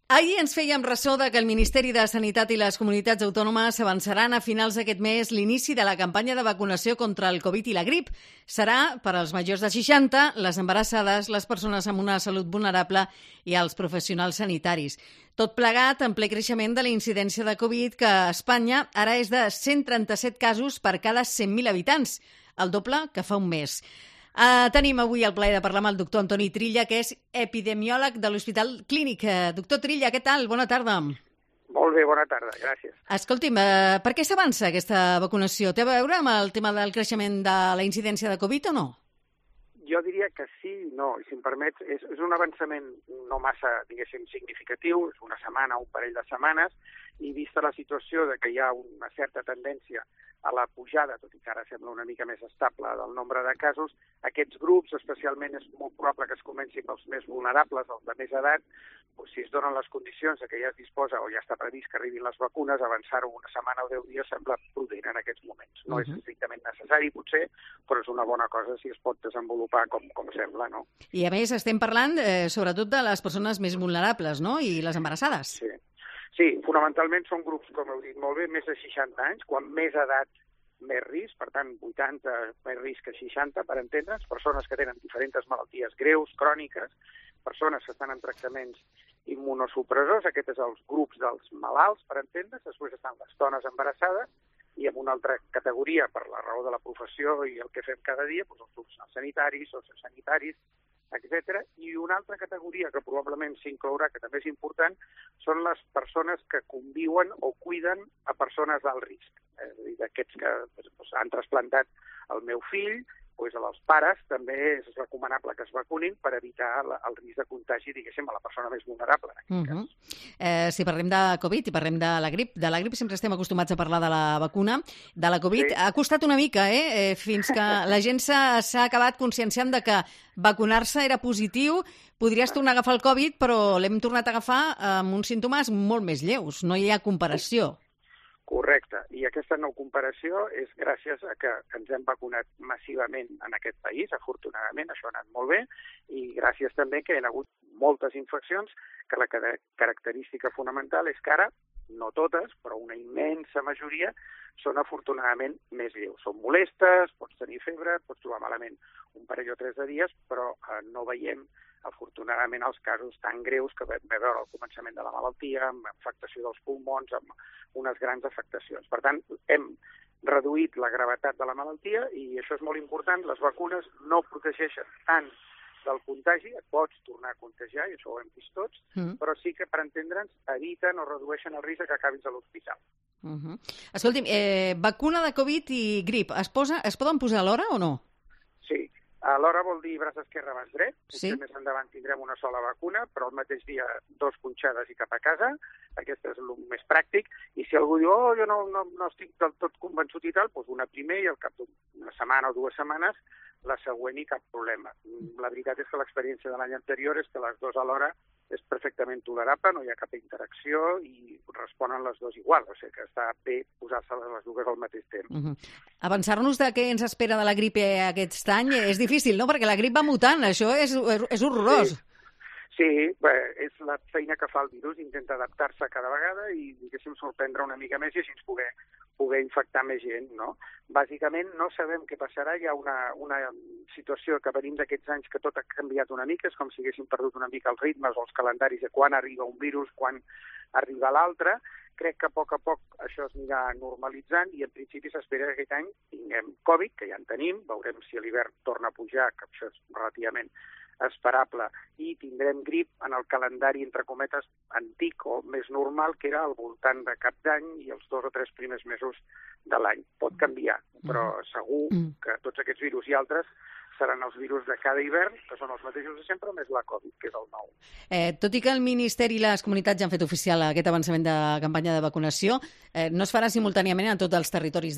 Ahir ens fèiem ressò que el Ministeri de Sanitat i les comunitats autònomes avançaran a finals d'aquest mes l'inici de la campanya de vacunació contra el Covid i la grip. Serà per als majors de 60, les embarassades, les persones amb una salut vulnerable i els professionals sanitaris. Tot plegat en ple creixement de la incidència de Covid, que a Espanya ara és de 137 casos per cada 100.000 habitants, el doble que fa un mes. Tenim avui el plaer de parlar amb el doctor Antoni Trilla, que és epidemiòleg de l'Hospital Clínic. Doctor Trilla, què tal? Bona tarda. Molt bé, bona tarda, gràcies. Escolti'm, per què s'avança aquesta vacunació? Té a veure amb el tema del creixement de la incidència de Covid o no? Jo diria que sí i no, i si em permets, és un avançament no massa, diguéssim, significatiu, és una setmana, un parell de setmanes, i vista la situació de que hi ha una certa tendència a la pujada, tot i que ara sembla una mica més estable del nombre de casos, aquests grups, especialment és molt probable que es comenci pels més vulnerables, els de més edat, doncs, si es donen les condicions de que ja es disposa o ja està previst que arribin les vacunes, avançar-ho una setmana o 10 dies sembla prudent en aquests moments. No és estrictament necessari, potser, però és una bona cosa si es pot desenvolupar com sembla, no? I a més estem parlant sobretot de les persones més vulnerables, no? I les embarassades. Sí, fonamentalment són grups, com heu dit molt bé, més de 60 anys, quan més edat, més risc, per tant, 80 més risc que 60, per entendre'ns, persones que tenen diferents malalties greus, cròniques, persones que estan en tractaments immunosupressors, aquest és els grups dels malalts, per entendre'ns, després estan les dones embarassades, i en una altra categoria, per la raó de la professió i el que fem cada dia, doncs els grups sanitaris, sociosanitaris, etc. I una altra categoria que probablement s'inclourà, que també és important, són les persones que conviuen o cuiden a persones d'alt risc. És a dir, d'aquests que han trasplantat el meu fill, doncs als pares també és recomanable que es vacunin per evitar el risc de contagi, diguéssim, a la persona més vulnerable. En aquest cas. Si parlem de Covid i parlem de la grip sempre estem acostumats a parlar de la vacuna. De la Covid ha costat una mica, fins que la gent s'ha acabat conscienciant de que vacunar-se era positiu. Podries tornar a agafar el Covid, però l'hem tornat a agafar amb uns símptomes molt més lleus. No hi ha comparació. Correcte. I aquesta no comparació és gràcies a que ens hem vacunat massivament en aquest país, afortunadament, això ha anat molt bé, i gràcies també que hi ha hagut moltes infeccions, que la característica fonamental és que ara, no totes, però una immensa majoria, són afortunadament més lleus. Són molestes, pots tenir febre, pots trobar malament un parell o tres de dies, però no veiem afortunadament els casos tan greus que vam veure al començament de la malaltia, amb afectació dels pulmons, amb unes grans afectacions. Per tant, hem reduït la gravetat de la malaltia i això és molt important. Les vacunes no protegeixen tant del contagi, et pots tornar a contagiar, i això ho hem vist tots, però sí que, per entendre'ns, eviten o redueixen el risc que acabis a l'hospital. Escolti'm, vacuna de Covid i grip, es poden posar alhora o no? Sí. Alhora vol dir braç esquerre, braç dret. Sí. Més endavant tindrem una sola vacuna, però el mateix dia 2 punxades i cap a casa. Aquest és el més pràctic. I si algú diu, jo no estic del tot convençut i tal, doncs una primer i al cap d'una setmana o 2 setmanes la següent i cap problema. La veritat és que l'experiència de l'any anterior és que les 2 alhora és perfectament tolerable, no hi ha cap interacció i responen les 2 igual, o sigui que està bé posar-se les 2 al mateix temps. Avançar-nos de què ens espera de la grip aquest any és difícil, no? Perquè la grip va mutant, això és horrorós. Sí, és la feina que fa el virus, intenta adaptar-se cada vegada i, diguéssim, sorprendre una mica més i així poder infectar més gent, no? Bàsicament no sabem què passarà, hi ha una situació que venim d'aquests anys que tot ha canviat una mica, és com si haguéssim perdut una mica els ritmes o els calendaris de quan arriba un virus, quan arriba l'altre. Crec que a poc això es anirà normalitzant i en principi s'espera que aquest any tinguem Covid, que ja en tenim, veurem si a l'hivern torna a pujar, que això és relativament esperable, i tindrem grip en el calendari, entre cometes, antic o més normal, que era al voltant de cap d'any i els 2 o 3 primers mesos de l'any. Pot canviar, però segur que tots aquests virus i altres seran els virus de cada hivern, que són els mateixos de sempre, més la Covid, que és el nou. Tot i que el Ministeri i les comunitats ja han fet oficial aquest avançament de campanya de vacunació, no es farà simultàniament en tots els territoris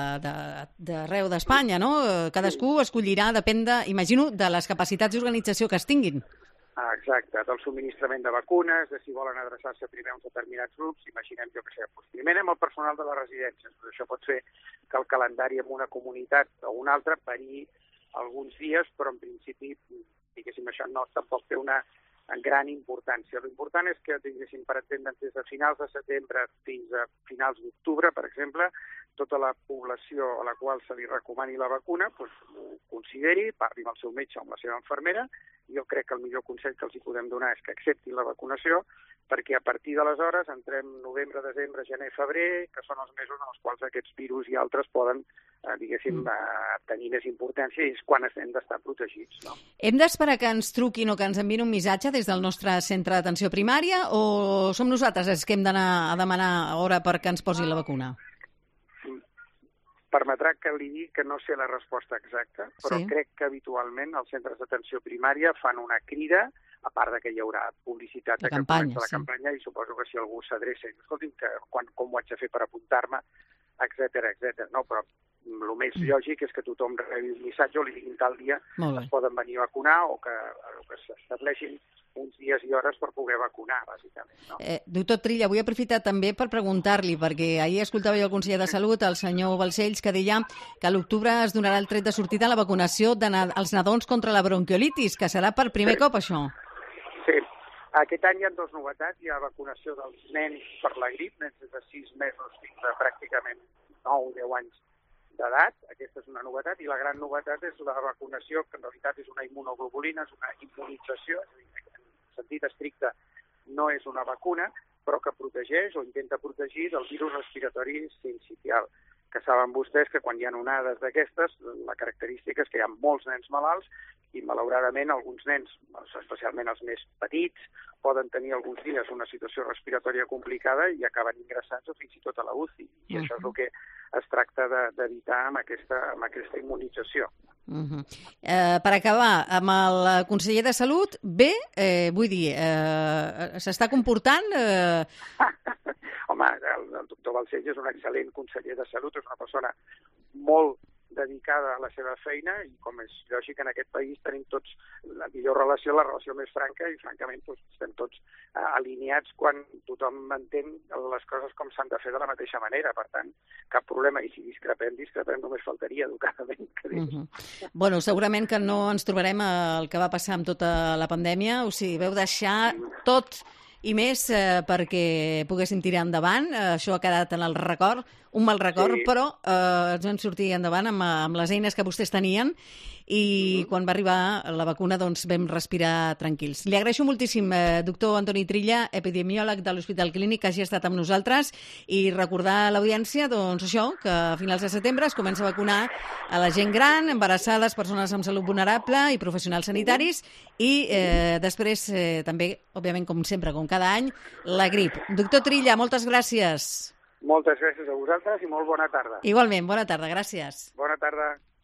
d'arreu d'Espanya, no? Cadascú escollirà, depèn, imagino, de les capacitats d'organització que es tinguin. Exacte, del subministrament de vacunes, de si volen adreçar-se primer a uns determinats grups, imaginem, jo que sé, primer anem al personal de les residències, però això pot fer que el calendari en una comunitat o una altra perilli alguns dies, però en principi, diguéssim, això no tampoc té una gran importància. L'important és que, diguéssim, per entendre'ns, des de finals de setembre fins a finals d'octubre, per exemple, tota la població a la qual se li recomani la vacuna ho consideri, parli amb el seu metge o amb la seva infermera. Jo crec que el millor consell que els hi podem donar és que acceptin la vacunació, perquè a partir d'aleshores entrem novembre, desembre, gener, febrer, que són els mesos en els quals aquests virus i altres poden, diguéssim, tenir més importància, i és quan hem d'estar protegits. No? Hem d'esperar que ens truquin o que ens enviïn un missatge des del nostre centre d'atenció primària, o som nosaltres els que hem d'anar a demanar hora perquè ens posi la vacuna? Permetrà que li digui que no sé la resposta exacta, però crec que habitualment els centres d'atenció primària fan una crida, a part de que hi haurà publicitat de que comença la campanya, i suposo que si algú s'adreça i diu, escolti'm, com ho haig de fer per apuntar-me, etcètera. No, però el més lògic és que tothom rebi un missatge o li diguin tal dia es poden venir a vacunar, o que s'estableixin uns dies i hores per poder vacunar, bàsicament. No? Doctor Trilla, vull aprofitar també per preguntar-li, perquè ahir escoltava jo el conseller de Salut, el senyor Balcells, que deia que a l'octubre es donarà el tret de sortida a la vacunació als nadons contra la bronquiolitis, que serà per primer cop, això. Sí. Aquest any hi ha dues novetats. Hi ha vacunació dels nens per la grip, nens des de 6 mesos fins a pràcticament 9 o 10 anys d'edat. Aquesta és una novetat, i la gran novetat és la vacunació, que en realitat és una immunoglobulina, és una immunització, és a dir, en sentit estricte no és una vacuna, però que protegeix o intenta protegir del virus respiratori sincicial, que saben vostès que quan hi ha onades d'aquestes, la característica és que hi ha molts nens malalts, i malauradament alguns nens, especialment els més petits, poden tenir alguns dies una situació respiratòria complicada i acaben ingressats o fins i tot a la UCI. I això és el que es tracta d'evitar amb aquesta immunització. Per acabar, amb el conseller de Salut, bé, vull dir, s'està comportant... Home, el doctor Balcells és un excel·lent conseller de Salut, és una persona molt dedicada a la seva feina, i com és lògic en aquest país tenim tots la millor relació, la relació més franca, i francament estem tots alineats quan tothom entén les coses com s'han de fer de la mateixa manera. Per tant, cap problema, i si discrepem, només faltaria educadament. Bueno, segurament que no ens trobarem el que va passar amb tota la pandèmia, o sigui, veu deixar tot i més perquè poguéssim tirar endavant. Això ha quedat en el record, un mal record, però ens vam sortir endavant amb les eines que vostès tenien, i quan va arribar la vacuna doncs vam respirar tranquils. Li agraeixo moltíssim, doctor Antoni Trilla, epidemiòleg de l'Hospital Clínic, que hagi estat amb nosaltres, i recordar a l'audiència doncs això, que a finals de setembre es comença a vacunar a la gent gran, embarassades, persones amb salut vulnerable i professionals sanitaris, i després també, òbviament, com sempre, com cada any, la grip. Doctor Trilla, moltes gràcies. Moltes gràcies a vosaltres i molt bona tarda. Igualment, bona tarda, gràcies. Bona tarda.